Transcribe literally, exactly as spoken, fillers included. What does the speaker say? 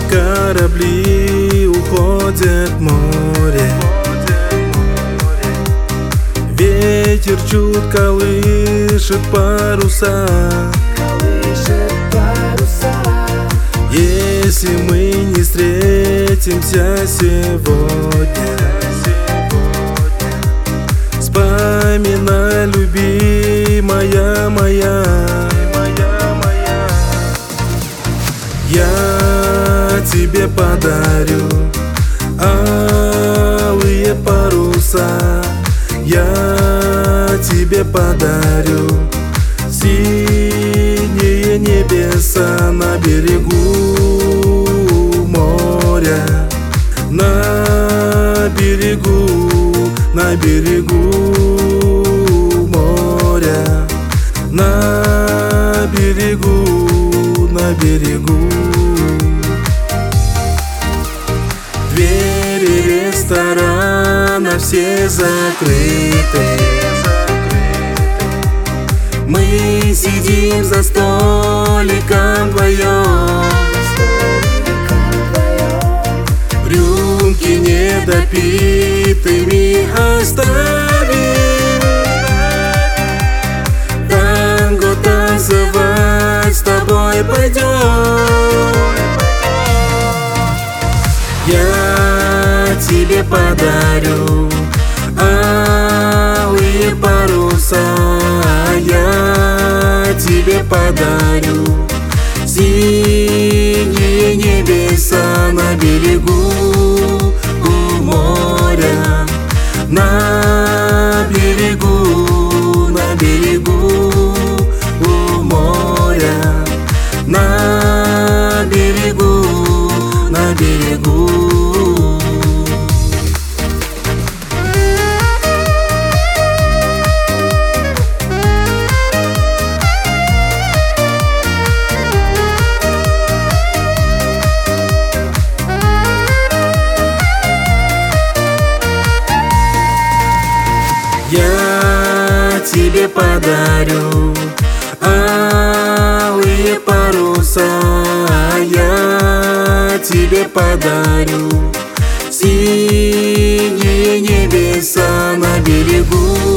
корабли уходят в море. Ветер чуть колышет паруса. Если мы не встретимся сегодня, вспоминай, любимая моя. Я тебе подарю алые паруса. Я тебе подарю синие небеса на берегу моря, на берегу, на берегу моря, на берегу, на берегу. Двери ресторана все закрыты. Мы сидим за столиком вдвоем. Рюмки недопитыми оставим. Танго танцевать с тобой пойдем. Я тебе подарю алые паруса. Я тебе подарю синие небеса на берегу моря, на берегу, на берегу моря, на берегу, на берегу. Я тебе подарю алые паруса. Я тебе подарю синие небеса на берегу